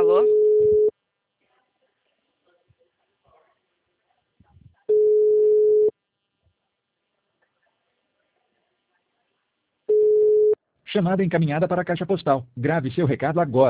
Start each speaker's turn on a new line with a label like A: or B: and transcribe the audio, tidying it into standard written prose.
A: Alô?
B: Chamada encaminhada para a caixa postal. Grave seu recado agora.